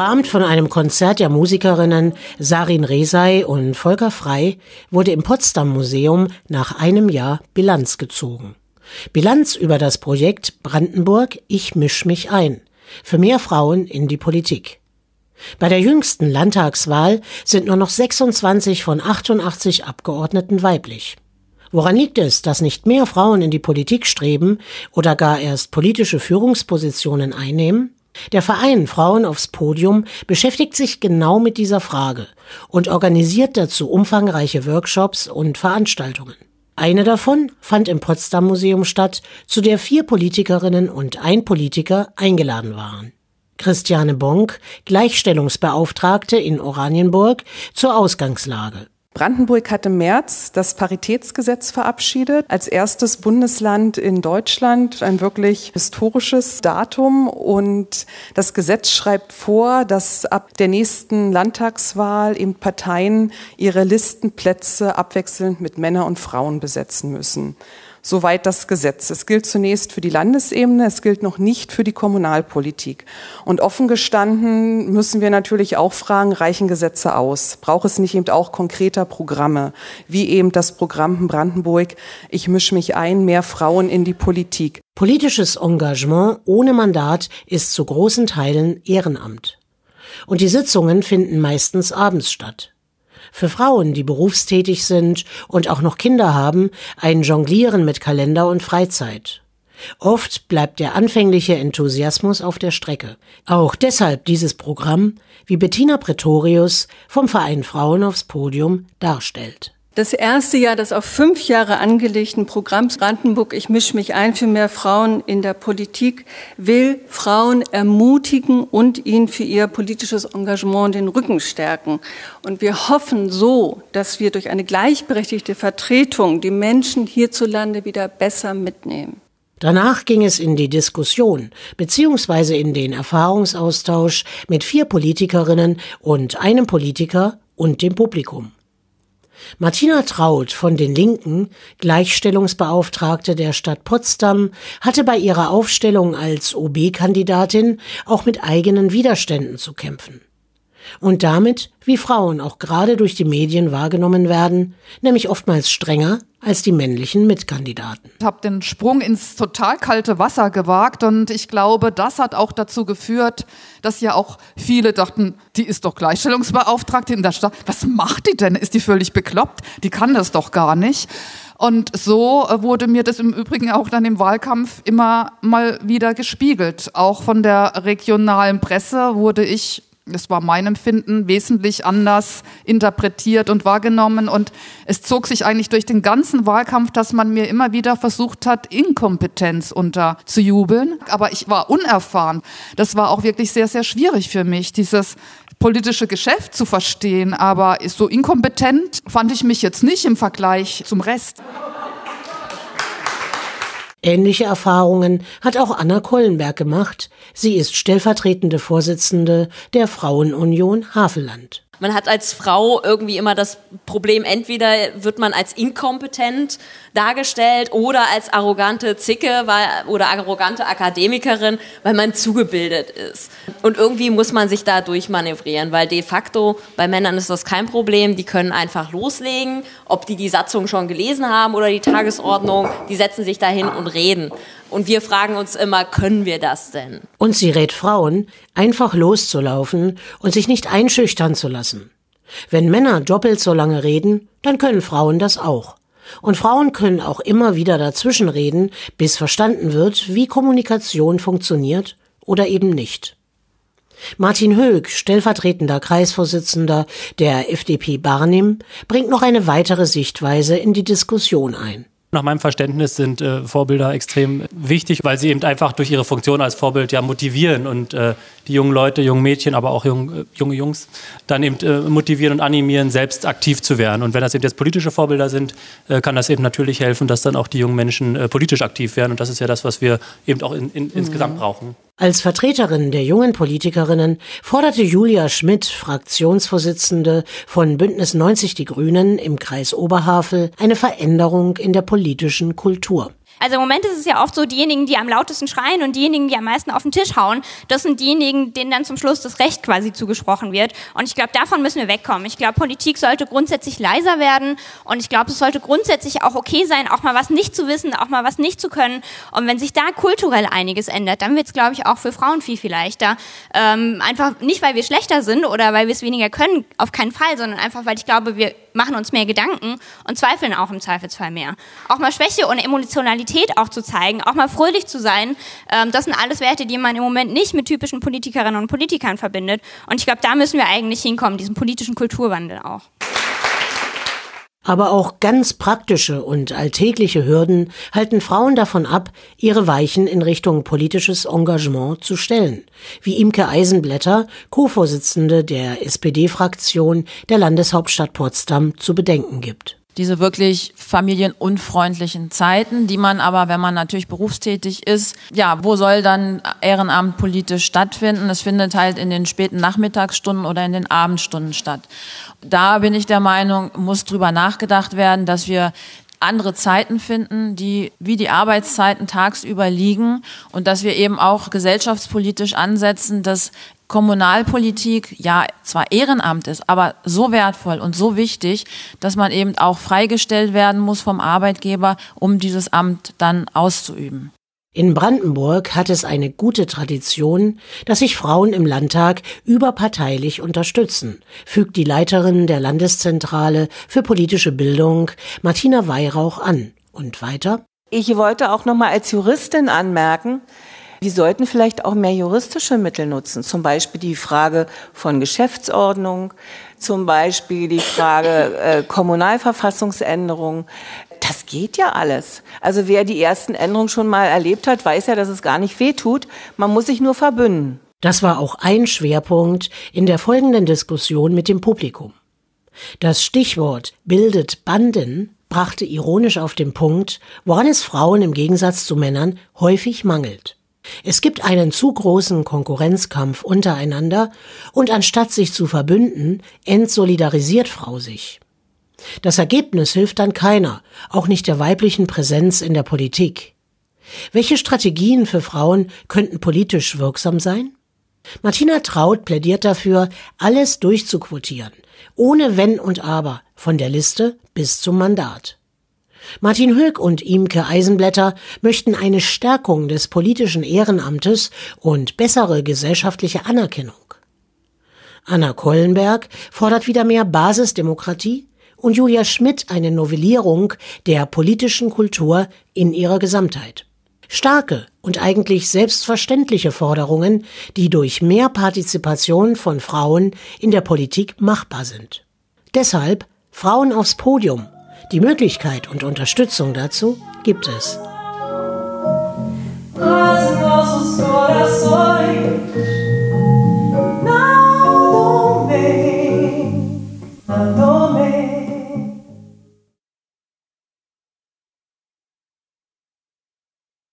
Gerahmt von einem Konzert der Musikerinnen Sarin Rezai und Volker Frey wurde im Potsdam-Museum nach einem Jahr Bilanz gezogen. Bilanz über das Projekt Brandenburg Ich misch mich ein für mehr Frauen in die Politik. Bei der jüngsten Landtagswahl sind nur noch 26 von 88 Abgeordneten weiblich. Woran liegt es, dass nicht mehr Frauen in die Politik streben oder gar erst politische Führungspositionen einnehmen? Der Verein Frauen aufs Podium beschäftigt sich genau mit dieser Frage und organisiert dazu umfangreiche Workshops und Veranstaltungen. Eine davon fand im Potsdam-Museum statt, zu der 4 Politikerinnen und ein Politiker eingeladen waren. Christiane Bonk, Gleichstellungsbeauftragte in Oranienburg, zur Ausgangslage. Brandenburg hat im März das Paritätsgesetz verabschiedet. Als erstes Bundesland in Deutschland, ein wirklich historisches Datum. Und das Gesetz schreibt vor, dass ab der nächsten Landtagswahl eben Parteien ihre Listenplätze abwechselnd mit Männern und Frauen besetzen müssen. Soweit das Gesetz. Es gilt zunächst für die Landesebene, es gilt noch nicht für die Kommunalpolitik. Und offen gestanden müssen wir natürlich auch fragen, reichen Gesetze aus? Braucht es nicht eben auch konkreter Programme, wie eben das Programm Brandenburg, ich mische mich ein, mehr Frauen in die Politik? Politisches Engagement ohne Mandat ist zu großen Teilen Ehrenamt. Und die Sitzungen finden meistens abends statt. Für Frauen, die berufstätig sind und auch noch Kinder haben, ein Jonglieren mit Kalender und Freizeit. Oft bleibt der anfängliche Enthusiasmus auf der Strecke. Auch deshalb dieses Programm, wie Bettina Pretorius vom Verein Frauen aufs Podium darstellt. Das erste Jahr des auf 5 Jahre angelegten Programms Brandenburg Ich mische mich ein für mehr Frauen in der Politik will Frauen ermutigen und ihnen für ihr politisches Engagement den Rücken stärken. Und wir hoffen so, dass wir durch eine gleichberechtigte Vertretung die Menschen hierzulande wieder besser mitnehmen. Danach ging es in die Diskussion bzw. in den Erfahrungsaustausch mit 4 Politikerinnen und einem Politiker und dem Publikum. Martina Traut von den Linken, Gleichstellungsbeauftragte der Stadt Potsdam, hatte bei ihrer Aufstellung als OB-Kandidatin auch mit eigenen Widerständen zu kämpfen. Und damit, wie Frauen auch gerade durch die Medien wahrgenommen werden, nämlich oftmals strenger als die männlichen Mitkandidaten. Ich habe den Sprung ins total kalte Wasser gewagt und ich glaube, das hat auch dazu geführt, dass ja auch viele dachten, die ist doch Gleichstellungsbeauftragte in der Stadt. Was macht die denn? Ist die völlig bekloppt? Die kann das doch gar nicht. Und so wurde mir das im Übrigen auch dann im Wahlkampf immer mal wieder gespiegelt. Auch von der regionalen Presse wurde ich, das war mein Empfinden, wesentlich anders interpretiert und wahrgenommen. Und es zog sich eigentlich durch den ganzen Wahlkampf, dass man mir immer wieder versucht hat, Inkompetenz unterzujubeln. Aber ich war unerfahren. Das war auch wirklich sehr, sehr schwierig für mich, dieses politische Geschäft zu verstehen. Aber so inkompetent fand ich mich jetzt nicht im Vergleich zum Rest. Ähnliche Erfahrungen hat auch Anna Kollenberg gemacht. Sie ist stellvertretende Vorsitzende der Frauenunion Havelland. Man hat als Frau irgendwie immer das Problem, entweder wird man als inkompetent dargestellt oder als arrogante Zicke oder arrogante Akademikerin, weil man zugebildet ist. Und irgendwie muss man sich da durchmanövrieren, weil de facto bei Männern ist das kein Problem. Die können einfach loslegen, ob die Satzung schon gelesen haben oder die Tagesordnung, die setzen sich dahin und reden. Und wir fragen uns immer, können wir das denn? Und sie rät Frauen, einfach loszulaufen und sich nicht einschüchtern zu lassen. Wenn Männer doppelt so lange reden, dann können Frauen das auch. Und Frauen können auch immer wieder dazwischenreden, bis verstanden wird, wie Kommunikation funktioniert oder eben nicht. Martin Höck, stellvertretender Kreisvorsitzender der FDP Barnim, bringt noch eine weitere Sichtweise in die Diskussion ein. Nach meinem Verständnis sind Vorbilder extrem wichtig, weil sie eben einfach durch ihre Funktion als Vorbild ja motivieren und die jungen Leute, jungen Mädchen, aber auch junge Jungs dann eben motivieren und animieren, selbst aktiv zu werden. Und wenn das eben jetzt politische Vorbilder sind, kann das eben natürlich helfen, dass dann auch die jungen Menschen politisch aktiv werden. Und das ist ja das, was wir eben auch insgesamt brauchen. Als Vertreterin der jungen Politikerinnen forderte Julia Schmidt, Fraktionsvorsitzende von Bündnis 90 Die Grünen im Kreis Oberhavel, eine Veränderung in der politischen Kultur. Also im Moment ist es ja oft so, diejenigen, die am lautesten schreien und diejenigen, die am meisten auf den Tisch hauen, das sind diejenigen, denen dann zum Schluss das Recht quasi zugesprochen wird. Und ich glaube, davon müssen wir wegkommen. Ich glaube, Politik sollte grundsätzlich leiser werden und ich glaube, es sollte grundsätzlich auch okay sein, auch mal was nicht zu wissen, auch mal was nicht zu können. Und wenn sich da kulturell einiges ändert, dann wird es, glaube ich, auch für Frauen viel, viel leichter. Einfach nicht, weil wir schlechter sind oder weil wir es weniger können, auf keinen Fall, sondern einfach, weil ich glaube, wir machen uns mehr Gedanken und zweifeln auch im Zweifelsfall mehr. Auch mal Schwäche und Emotionalität auch zu zeigen, auch mal fröhlich zu sein, das sind alles Werte, die man im Moment nicht mit typischen Politikerinnen und Politikern verbindet. Und ich glaube, da müssen wir eigentlich hinkommen, diesen politischen Kulturwandel auch. Aber auch ganz praktische und alltägliche Hürden halten Frauen davon ab, ihre Weichen in Richtung politisches Engagement zu stellen, wie Imke Eisenblätter, Co-Vorsitzende der SPD-Fraktion der Landeshauptstadt Potsdam, zu bedenken gibt. Diese wirklich familienunfreundlichen Zeiten, die man aber, wenn man natürlich berufstätig ist, ja, wo soll dann Ehrenamt politisch stattfinden? Es findet halt in den späten Nachmittagsstunden oder in den Abendstunden statt. Da bin ich der Meinung, muss drüber nachgedacht werden, dass wir andere Zeiten finden, die wie die Arbeitszeiten tagsüber liegen und dass wir eben auch gesellschaftspolitisch ansetzen, dass Kommunalpolitik ja zwar Ehrenamt ist, aber so wertvoll und so wichtig, dass man eben auch freigestellt werden muss vom Arbeitgeber, um dieses Amt dann auszuüben. In Brandenburg hat es eine gute Tradition, dass sich Frauen im Landtag überparteilich unterstützen, fügt die Leiterin der Landeszentrale für politische Bildung, Martina Weihrauch, an. Und weiter: Ich wollte auch noch mal als Juristin anmerken, wir sollten vielleicht auch mehr juristische Mittel nutzen, zum Beispiel die Frage von Geschäftsordnung, zum Beispiel die Frage Kommunalverfassungsänderung. Das geht ja alles. Also wer die ersten Änderungen schon mal erlebt hat, weiß ja, dass es gar nicht wehtut. Man muss sich nur verbünden. Das war auch ein Schwerpunkt in der folgenden Diskussion mit dem Publikum. Das Stichwort bildet Banden brachte ironisch auf den Punkt, woran es Frauen im Gegensatz zu Männern häufig mangelt. Es gibt einen zu großen Konkurrenzkampf untereinander und anstatt sich zu verbünden, entsolidarisiert Frau sich. Das Ergebnis hilft dann keiner, auch nicht der weiblichen Präsenz in der Politik. Welche Strategien für Frauen könnten politisch wirksam sein? Martina Traut plädiert dafür, alles durchzuquotieren, ohne Wenn und Aber, von der Liste bis zum Mandat. Martin Höck und Imke Eisenblätter möchten eine Stärkung des politischen Ehrenamtes und bessere gesellschaftliche Anerkennung. Anna Kollenberg fordert wieder mehr Basisdemokratie und Julia Schmidt eine Novellierung der politischen Kultur in ihrer Gesamtheit. Starke und eigentlich selbstverständliche Forderungen, die durch mehr Partizipation von Frauen in der Politik machbar sind. Deshalb Frauen aufs Podium. Die Möglichkeit und Unterstützung dazu gibt es.